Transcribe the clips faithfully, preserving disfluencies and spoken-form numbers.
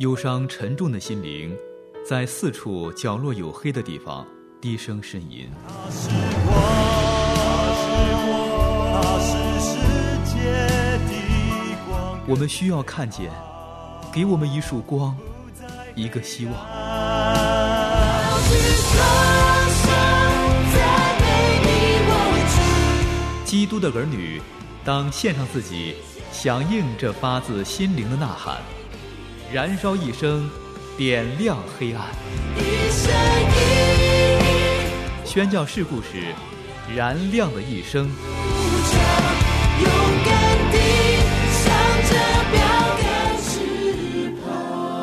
忧伤沉重的心灵在四处角落有黑的地方低声呻吟。 他是我，他是世界的光。 我们需要看见，给我们一束光，一个希望。基督的儿女当献上自己，响应这发自心灵的呐喊，燃烧一生，点亮黑暗。宣教士故事，燃亮的一生。 勇敢地向着标杆直跑。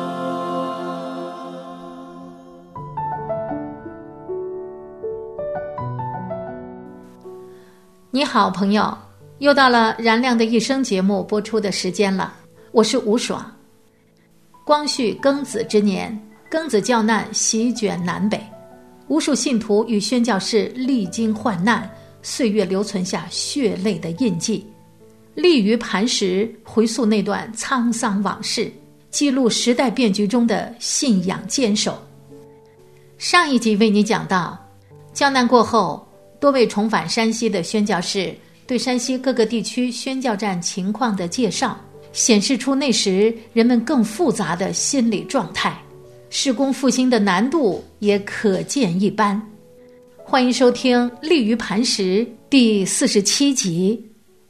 你好，朋友，又到了燃亮的一生节目播出的时间了，我是吴爽。光绪庚子之年，庚子教难席卷南北，无数信徒与宣教士历经患难，岁月留存下血泪的印记，立于磐石，回溯那段沧桑往事，记录时代变局中的信仰坚守。上一集为你讲到，教难过后，多位重返山西的宣教士对山西各个地区宣教站情况的介绍，显示出那时人们更复杂的心理状态，事工复兴的难度也可见一斑。欢迎收听《立于磐石》第四十七集。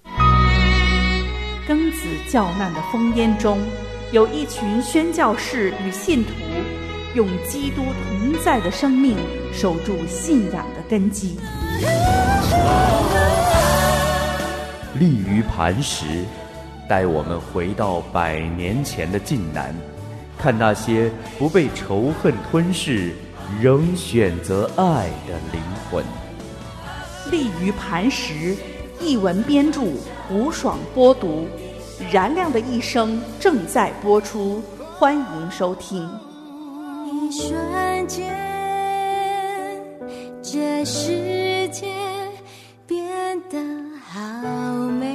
庚子教难的烽烟中，有一群宣教士与信徒，用基督同在的生命守住信仰的根基。 立于磐石，带我们回到百年前的晋南，看那些不被仇恨吞噬，仍选择爱的灵魂。 立于磐石，译文编著吴爽播读，燃亮的一生正在播出，欢迎收听。 一瞬间，这世界变得好美。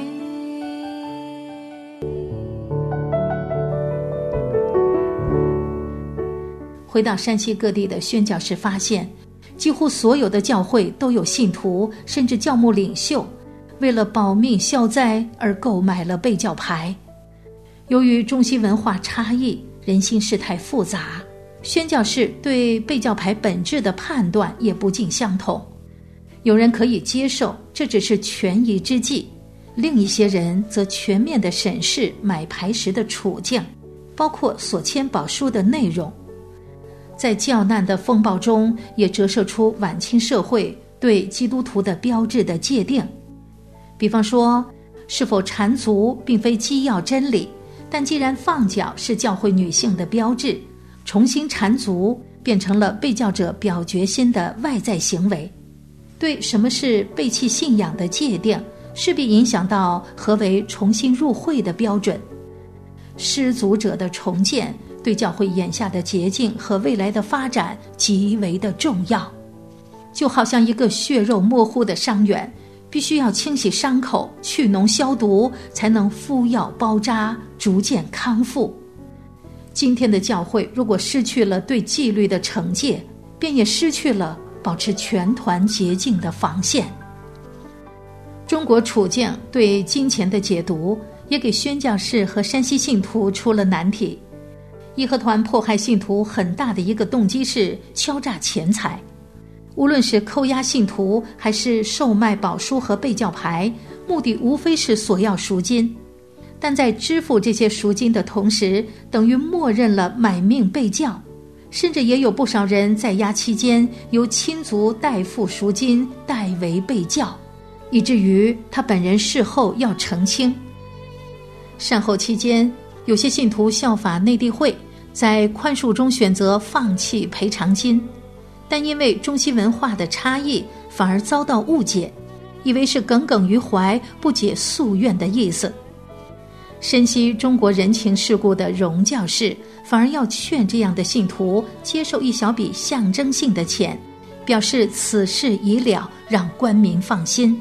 回到山西各地的宣教士发现，几乎所有的教会都有信徒，甚至教牧领袖为了保命消灾而购买了备教牌。由于中西文化差异，人心世态复杂，宣教士对备教牌本质的判断也不尽相同。有人可以接受这只是权宜之计，另一些人则全面地审视买牌时的处境，包括所签保书的内容。在教难的风暴中，也折射出晚清社会对基督徒的标志的界定。比方说，是否缠足并非基要真理，但既然放脚是教会女性的标志，重新缠足变成了被教者表决心的外在行为。对什么是背弃信仰的界定，势必影响到何为重新入会的标准。失足者的重建对教会眼下的捷径和未来的发展极为的重要。就好像一个血肉模糊的伤员，必须要清洗伤口，去脓消毒，才能敷药包扎，逐渐康复。今天的教会如果失去了对纪律的惩戒，便也失去了保持全团洁净的防线。中国处境对金钱的解读，也给宣教士和山西信徒出了难题。义和团迫害信徒很大的一个动机是敲诈钱财，无论是扣押信徒还是售卖宝书和备教牌，目的无非是索要赎金。但在支付这些赎金的同时，等于默认了买命备教，甚至也有不少人在押期间由亲族代付赎金，代为备教，以至于他本人事后要澄清。善后期间，有些信徒效法内地会，在宽恕中选择放弃赔偿金，但因为中西文化的差异，反而遭到误解，以为是耿耿于怀、不解夙愿的意思。深悉中国人情世故的荣教士，反而要劝这样的信徒接受一小笔象征性的钱，表示此事已了，让官民放心。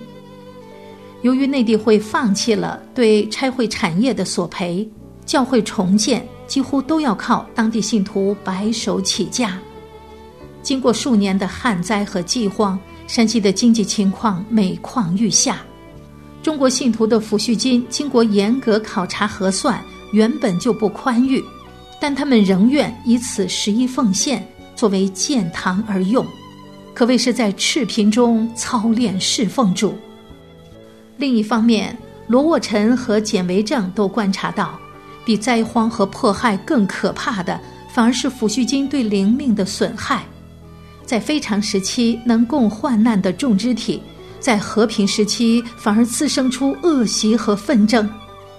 由于内地会放弃了对差会产业的索赔，教会重建几乎都要靠当地信徒白手起家。经过数年的旱灾和饥荒，山西的经济情况每况愈下。中国信徒的抚恤金经过严格考察核算，原本就不宽裕，但他们仍愿以此十一奉献作为建堂而用，可谓是在赤贫中操练侍奉主。另一方面，罗沃臣和简维正都观察到，比灾荒和迫害更可怕的，反而是抚恤金对灵命的损害。在非常时期能共患难的众肢体，在和平时期反而滋生出恶习和纷争。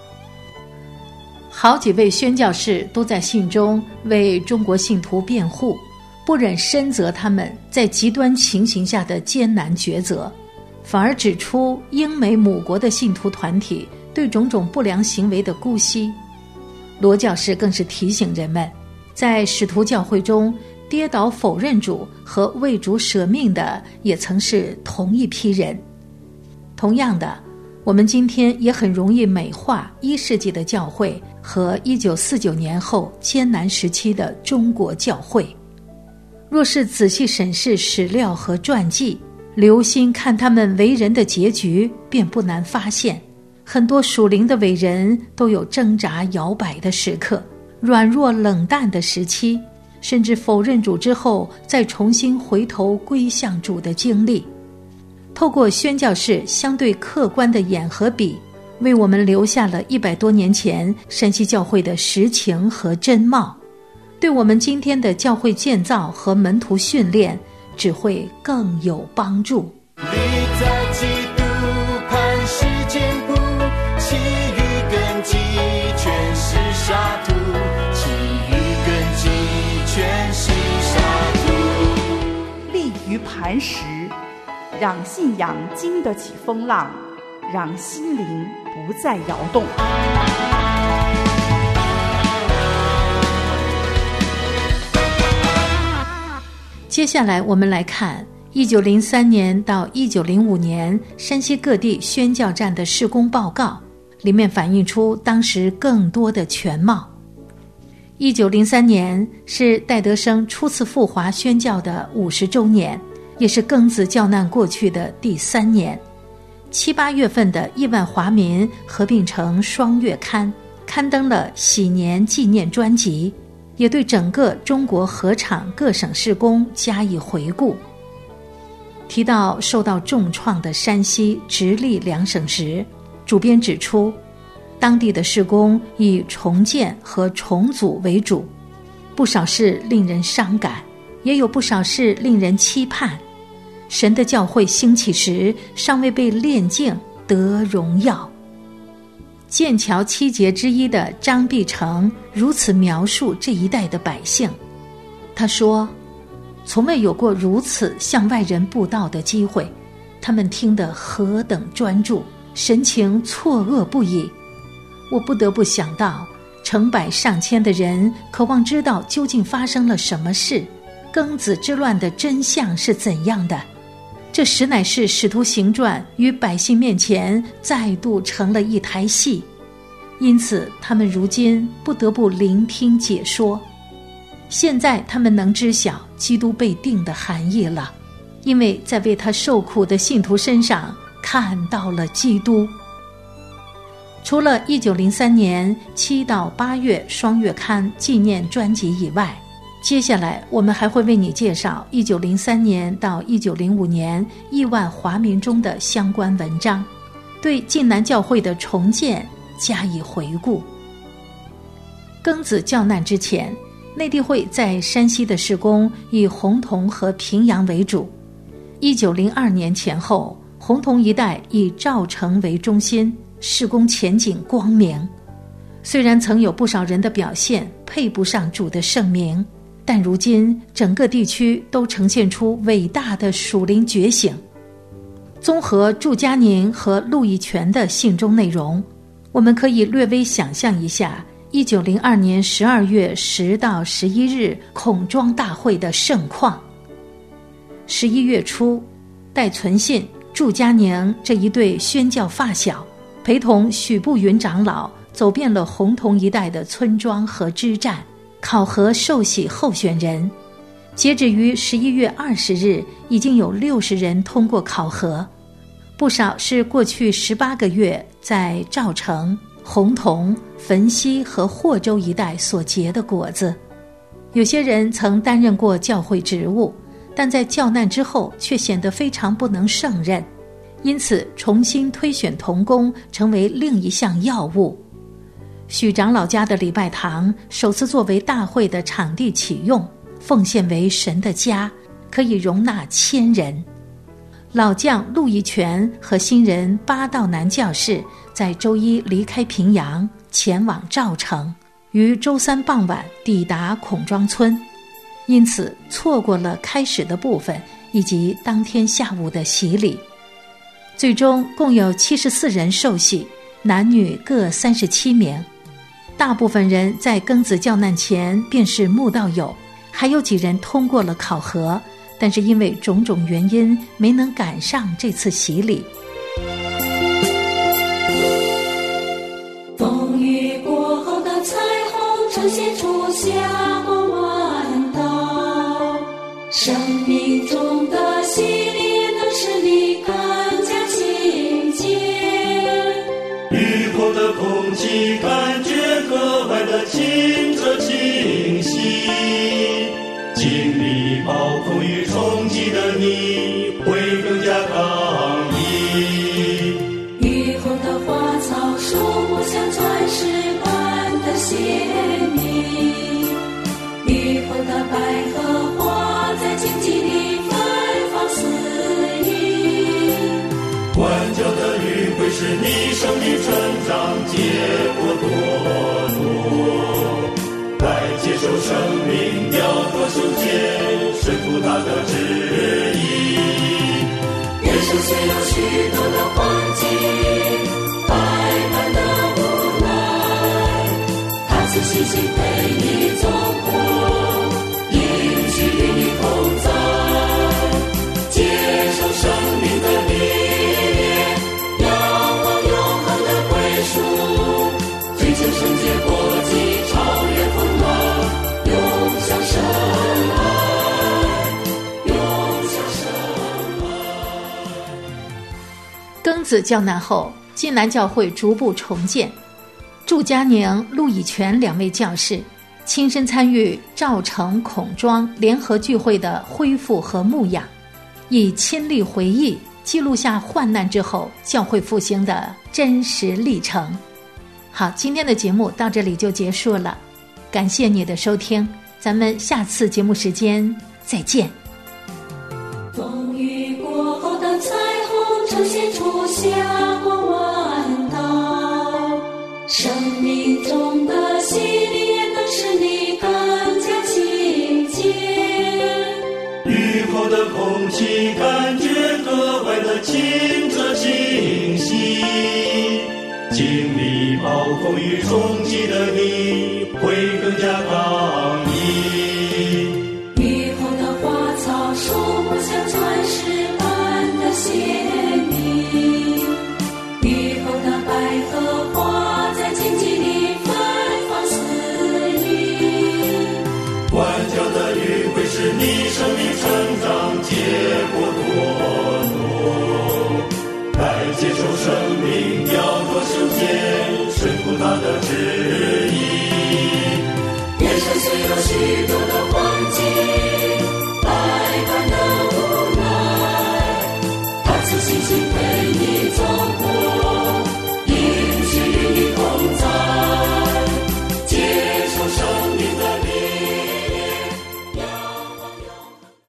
好几位宣教士都在信中为中国信徒辩护，不忍深责他们在极端情形下的艰难抉择，反而指出英美母国的信徒团体对种种不良行为的姑息。罗教士更是提醒人们，在使徒教会中，跌倒否认主和为主舍命的也曾是同一批人。同样的，我们今天也很容易美化一世纪的教会和一九四九年后艰难时期的中国教会。若是仔细审视史料和传记，留心看他们为人的结局，便不难发现，很多属灵的伟人都有挣扎摇摆的时刻，软弱冷淡的时期，甚至否认主之后再重新回头归向主的经历。透过宣教士相对客观的眼和笔，为我们留下了一百多年前山西教会的实情和真貌，对我们今天的教会建造和门徒训练只会更有帮助。 立在基督磐石坚固，其余根基全是沙土，其余根基全是沙土。 立于磐石，让信仰经得起风浪，让心灵不再摇动。 接下来我们来看一九零三年到一九零五年山西各地宣教站的事工报告，里面反映出当时更多的全貌。一九零三年是戴德生初次赴华宣教的五十周年，也是庚子教难过去的第三年。七八月份的亿万华民合并成双月刊，刊登了喜年纪念专辑，也对整个中国合场各省事工加以回顾。提到受到重创的山西、直隶两省时，主编指出，当地的事工以重建和重组为主，不少事令人伤感，也有不少事令人期盼。神的教会兴起时，尚未被炼净得荣耀。剑桥七杰之一的张必成如此描述这一代的百姓，他说，从未有过如此向外人布道的机会，他们听得何等专注，神情错愕不已。我不得不想到，成百上千的人渴望知道究竟发生了什么事，庚子之乱的真相是怎样的。这实乃是使徒行传于百姓面前再度成了一台戏，因此他们如今不得不聆听解说。现在他们能知晓基督被定的含义了，因为在为他受苦的信徒身上看到了基督。除了一九零三年七到八月双月刊纪念专辑以外，接下来我们还会为你介绍一九零三年到一九零五年亿万华民中的相关文章，对晋南教会的重建加以回顾。庚子教难之前，内地会在山西的事工以洪洞和平阳为主。一九零二年前后，洪洞一带以赵城为中心，事工前景光明。虽然曾有不少人的表现配不上主的圣名，但如今整个地区都呈现出伟大的属灵觉醒。综合祝家宁和陆义全的信中内容，我们可以略微想象一下一九零二年十二月十到十一日孔庄大会的盛况。十一月初，戴存信、祝家宁这一对宣教发小陪同许步云长老走遍了洪洞一带的村庄和支站，考核受洗候选人。截止于十一月二十日，已经有六十人通过考核，不少是过去十八个月在赵城、洪洞、汾西和霍州一带所结的果子。有些人曾担任过教会职务，但在教难之后却显得非常不能胜任，因此重新推选同工成为另一项要务。许长老家的礼拜堂首次作为大会的场地启用，奉献为神的家，可以容纳千人。老将陆义全和新人八道南教士在周一离开平阳，前往赵城，于周三傍晚抵达孔庄村，因此错过了开始的部分以及当天下午的洗礼。最终共有七十四人受洗，男女各三十七名。大部分人在庚子教难前便是慕道友，还有几人通过了考核，但是因为种种原因没能赶上这次洗礼。 风雨过后的彩虹呈现出霞光万道，生命中的洗礼能使你更加亲近。 雨后的空气感觉格外的清澈清晰，经历暴风雨冲击的你会更加刚毅。 雨后的花草树木像钻石般的鲜明，雨后的百合花在荆棘里芬芳四溢。 万久的雨会使你生命成长结果多多，该接受生命要多修剪，顺服他的旨意。 人生虽有许多的环境，百般的无奈，他自细心陪你走过，应许与你同在，接受生命的历练，仰望永恒的归属，追求圣洁国际，超越风浪，永享神爱，永享神爱。 庚子教难后，晋南教会逐步重建，祝家宁、陆以全两位教士亲身参与赵城、孔庄联合聚会的恢复和牧养，以亲历回忆记录下患难之后教会复兴的真实历程。好，今天的节目到这里就结束了，感谢你的收听，咱们下次节目时间再见。 风雨过后的彩虹呈现出霞光万道，生命中的洗礼能使你更加亲近。 雨后的空气感觉格外的清澈清晰，经历暴风雨冲击的你会更加刚毅。 雨后的花草树木像钻石